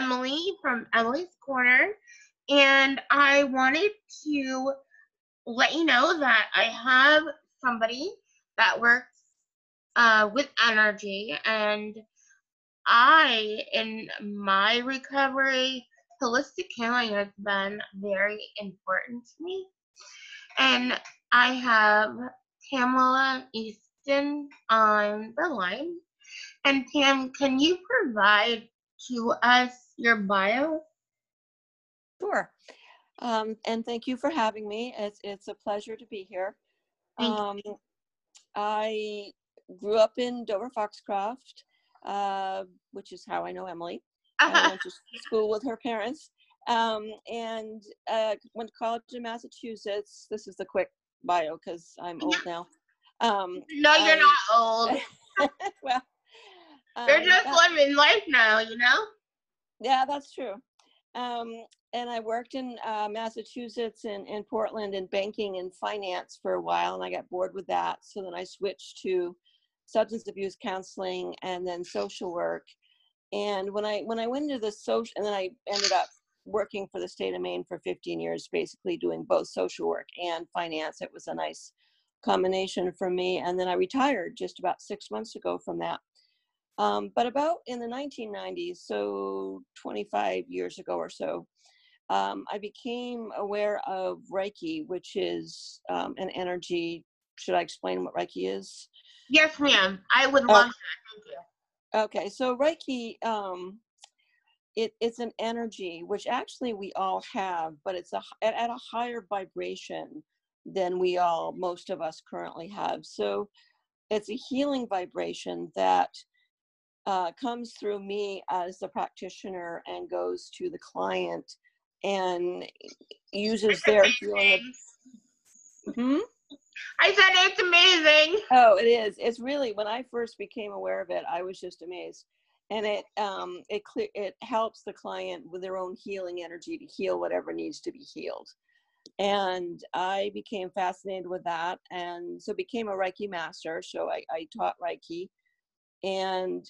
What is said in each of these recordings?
Emily from Emily's Corner, and I wanted to let you know that I have somebody that works with energy, and in my recovery, holistic healing has been very important to me. And I have Pamela Easton on the line. And Pam, can you provide to us your bio? Sure. And thank you for having me. It's a pleasure to be here. Thank I grew up in Dover Foxcroft, which is how I know Emily. I went to school with her parents, and went to college in Massachusetts. This is the quick bio because I'm old now. No, you're not old. Well, you're just living life now, you know? Yeah, that's true. And I worked in Massachusetts and in Portland in banking and finance for a while, and I got bored with that. So then I switched to substance abuse counseling and then social work. And when I went into the social, and then I ended up working for the state of Maine for 15 years, basically doing both social work and finance. It was a nice combination for me. And then I retired just about 6 months ago from that. But about in the 1990s, so 25 years ago or so, I became aware of Reiki, which is an energy. Should I explain what Reiki is? Yes, ma'am. I would love that. Thank you. Okay, so Reiki, it's an energy, which actually we all have, but it's at a higher vibration than most of us currently have. So it's a healing vibration that comes through me as the practitioner and goes to the client and uses their healing. I said it's amazing. Oh, it is. It's really, when I first became aware of it, I was just amazed. And it helps the client with their own healing energy to heal whatever needs to be healed. And I became fascinated with that, and so became a Reiki master. So I taught Reiki, and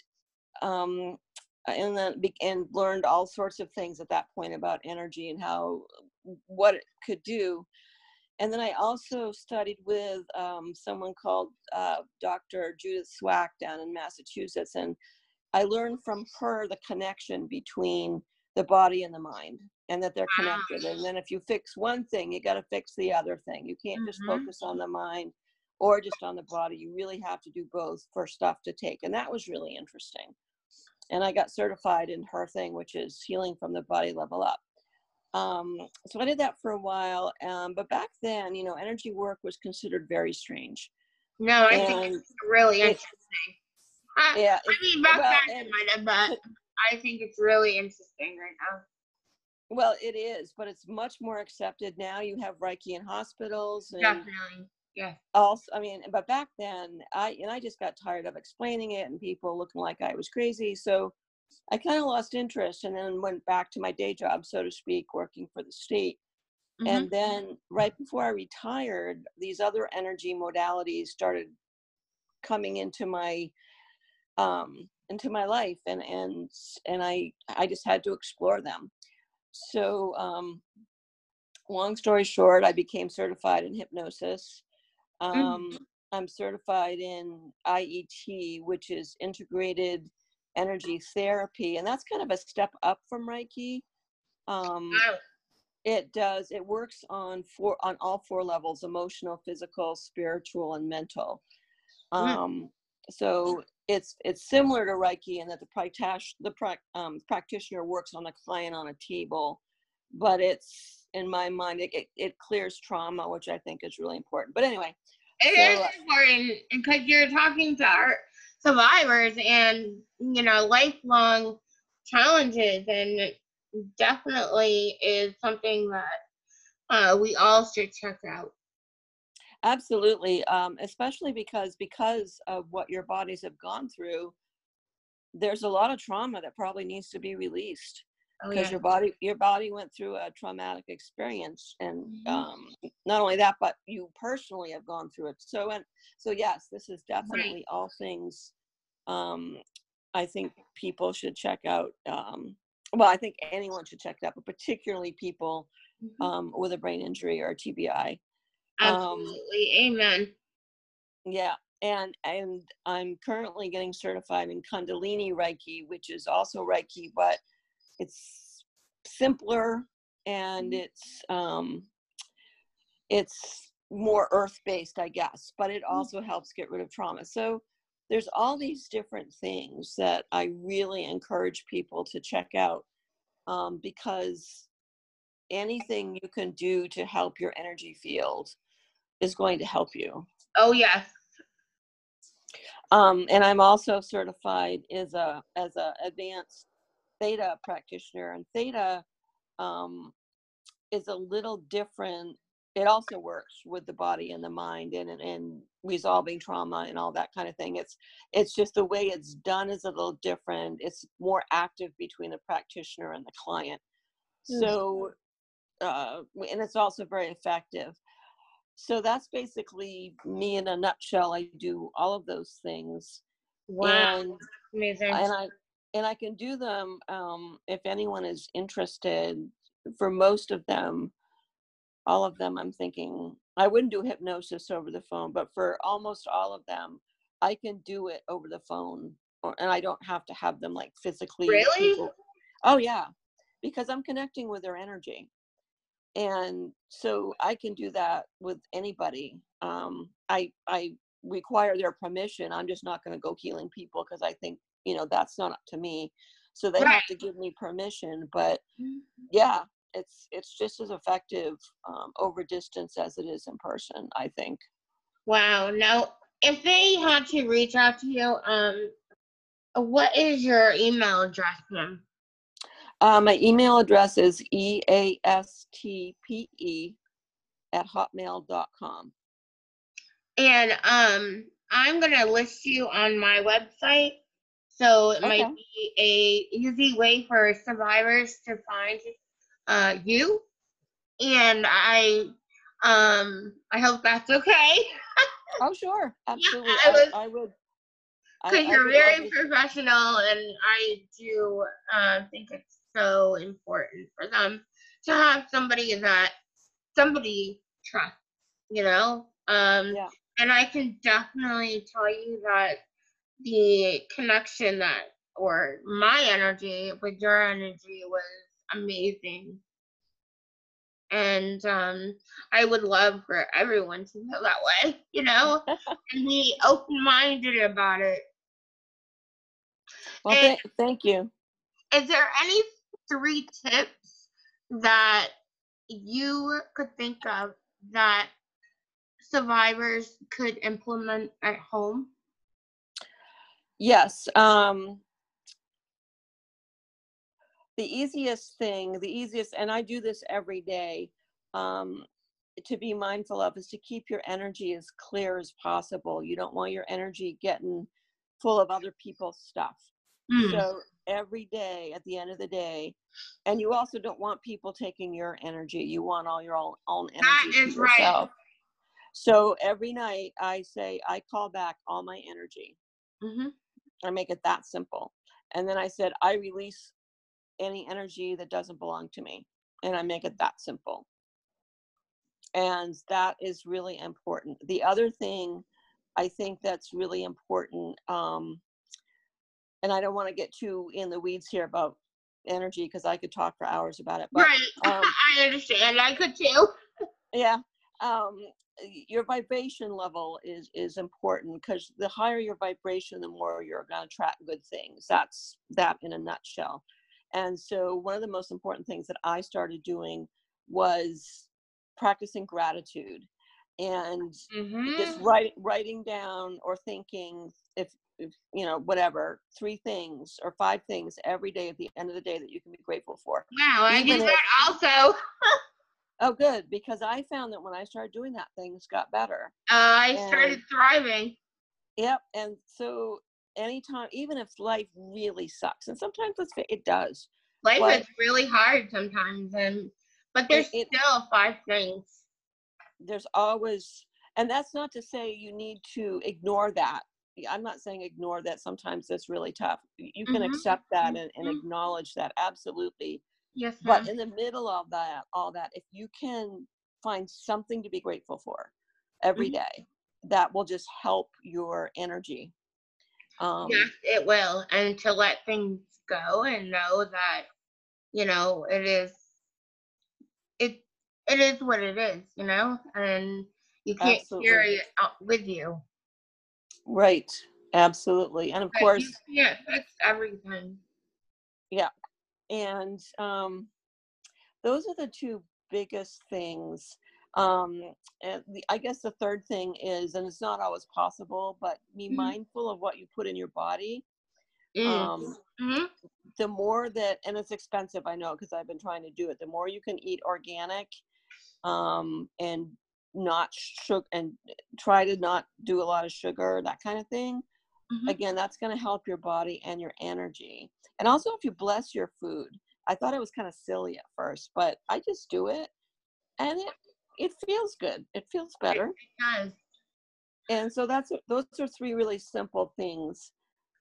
then learned all sorts of things at that point about energy and what it could do. And then I also studied with someone called Dr. Judith Swack down in Massachusetts, and I learned from her the connection between the body and the mind, and that they're connected. And then if you fix one thing, you got to fix the other thing. You can't just focus on the mind or just on the body. You really have to do both for stuff to take. And that was really interesting. And I got certified in her thing, which is healing from the body level up. So I did that for a while. But back then, energy work was considered very strange. No, I think it's really interesting. Back then it might have, but I think it's really interesting right now. Well, it is, but it's much more accepted now. You have Reiki in hospitals. And definitely, yeah. Also, but back then, I just got tired of explaining it and people looking like I was crazy. So I kind of lost interest, and then went back to my day job, so to speak, working for the state. And then right before I retired, these other energy modalities started coming into my life, and I just had to explore them. So long story short, I became certified in hypnosis. I'm certified in IET, which is integrated energy therapy, and that's kind of a step up from Reiki. It works on all four levels: emotional, physical, spiritual, and mental. So it's similar to Reiki in that the practitioner works on a client on a table, but it's, in my mind, it clears trauma, which I think is really important. But anyway, it is important because you're talking to our survivors and lifelong challenges, and it definitely is something that we all should check out. Absolutely, especially because of what your bodies have gone through. There's a lot of trauma that probably needs to be released, because your body went through a traumatic experience, and not only that, but you personally have gone through it. So yes, this is definitely all things I think people should check out well, I think anyone should check it out, but particularly people Mhm. with a brain injury or TBI. Um, Absolutely. Amen. yeah, and I'm currently getting certified in Kundalini Reiki, which is also Reiki, but it's simpler and Mhm. it's more earth-based, I guess, but it also helps get rid of trauma. So there's all these different things that I really encourage people to check out, because anything you can do to help your energy field is going to help you. Oh, yes. And I'm also certified as a advanced theta practitioner, and theta um, is a little different. It also works with the body and the mind and resolving trauma and all that kind of thing. It's just the way it's done is a little different. It's more active between the practitioner and the client. Mm. So and it's also very effective. So that's basically me in a nutshell. I do all of those things, Wow. and Amazing. and I and I can do them if anyone is interested. For most of them, all of them, I'm thinking I wouldn't do hypnosis over the phone, but for almost all of them, I can do it over the phone, and I don't have to have them like physically Really? people. Oh yeah, because I'm connecting with their energy, and so I can do that with anybody. I require their permission. I'm just not going to go healing people because I think that's not up to me. So they Right. have to give me permission. But Mhm. yeah, it's just as effective over distance as it is in person, I think. Wow. Now, if they had to reach out to you, what is your email address, ma'am? My email address is eastpe@hotmail.com. And I'm gonna list you on my website, so it might Okay. be a easy way for survivors to find you. And I hope that's okay. Oh, sure. Absolutely. I I, was I would because I you're would love very to. professional, and I do think it's so important for them to have somebody trusts, you know. Yeah. And I can definitely tell you that the connection or my energy with your energy was amazing. And I would love for everyone to feel that way, and be open minded about it. Well, And thank you. is there any 3 tips that you could think of that survivors could implement at home? Yes. The easiest, and I do this every day, um, to be mindful of is to keep your energy as clear as possible. You don't want your energy getting full of other people's stuff. Hmm. So every day, at the end of the day, and you also don't want people taking your energy. You want all your own That energy for is right. yourself. So every night I say, I call back all my energy. Hmm. I make it that simple. And then I said, I release any energy that doesn't belong to me. And I make it that simple. And that is really important. The other thing I think that's really important, and I don't want to get too in the weeds here about energy because I could talk for hours about it, but Right. um, I understand. I could too. yeah, um, your vibration level is important because the higher your vibration, the more you're going to attract good things. That's that in a nutshell. And so one of the most important things that I started doing was practicing gratitude and just Hmm. writing down or thinking if whatever 3 things or 5 things every day at the end of the day that you can be grateful for, Wow, I do even if. that also. Oh, good, because I found that when I started doing that, things got better. I And started thriving. yep, and so anytime, even if life really sucks, and sometimes it does, Life but is really hard sometimes, but it, there's it still 5 things. there's always, and that's not to say you need to ignore that. I'm not saying ignore that. Sometimes it's really tough. You can Mhm. accept that and Mhm. acknowledge that, absolutely. Yes, But ma'am. in the middle of that, all that, if you can find something to be grateful for every Mhm. day, that will just help your energy. Yes, Um, it will. And to let things go and know that, it is it it is what it is, and you can't Absolutely. carry it out with you. Right. Absolutely. And of But you course, can't fix everything. yeah. And those are the two biggest things. And I guess the third thing is, and it's not always possible, but be Mhm. mindful of what you put in your body. Mm. Um, Mhm. the more that, and it's expensive, I know, because I've been trying to do it, the more you can eat organic, and not sugar, and try to not do a lot of sugar, that kind of thing. Mhm. Again, that's going to help your body and your energy. And also, if you bless your food, I thought it was kind of silly at first, but I just do it, and it feels good. It feels It better. does. And so those are three really simple things.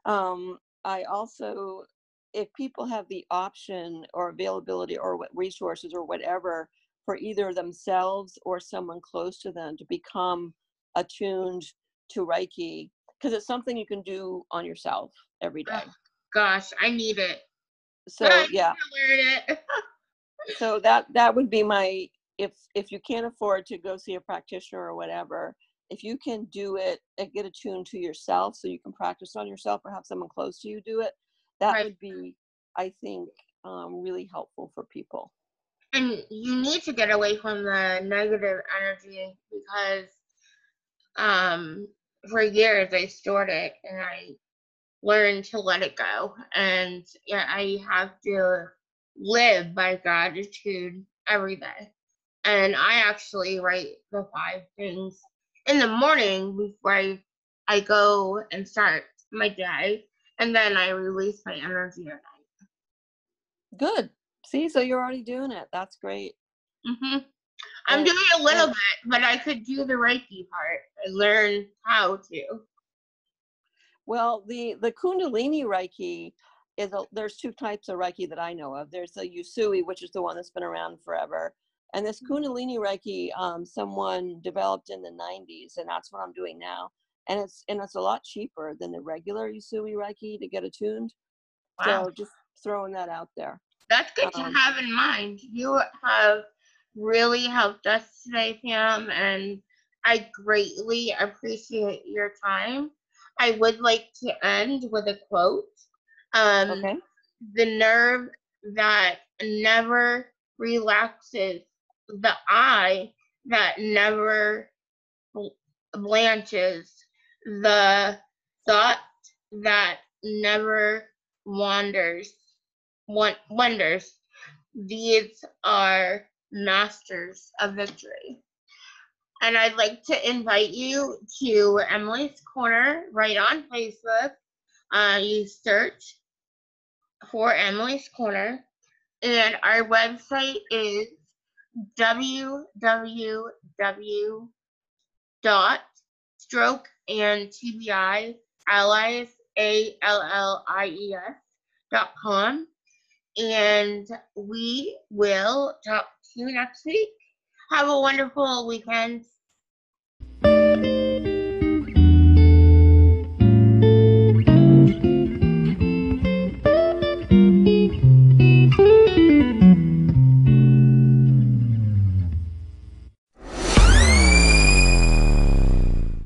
I also, if people have the option or availability or what resources or whatever for either themselves or someone close to them to become attuned to Reiki, because it's something you can do on yourself every Oh, day. gosh, I need it. I So need yeah, to learn it. so that would be my, if you can't afford to go see a practitioner or whatever, if you can do it and get attuned to yourself so you can practice on yourself or have someone close to you do it, that Right. would be, I think, really helpful for people. And you need to get away from the negative energy because um for years I stored it and I learned to let it go. And yeah, I have to live by gratitude every day. And I actually write the 5 things in the morning before I go and start my day, and then I release my energy at night. Good. See, so you're already doing it. That's great. I'm And doing a little and bit, but I could do the Reiki part. I learned how to. well, the Kundalini Reiki there's two types of Reiki that I know of. There's the Usui, which is the one that's been around forever, and this Kundalini Reiki, someone developed in the 90s, and that's what I'm doing now. And it's a lot cheaper than the regular Usui Reiki to get attuned. Wow. So just throwing that out there. That's good to Um, have in mind. You have really helped us today, Pam, and I greatly appreciate your time. I would like to end with a quote. Um, okay. the nerve that never relaxes, the eye that never blanches, the thought that never wanders wonders. These are masters of victory. And I'd like to invite you to Emily's Corner right on Facebook. You search for Emily's Corner, and our website is www.strokeandtbiallies.com. And we will talk to you next week. Have a wonderful weekend.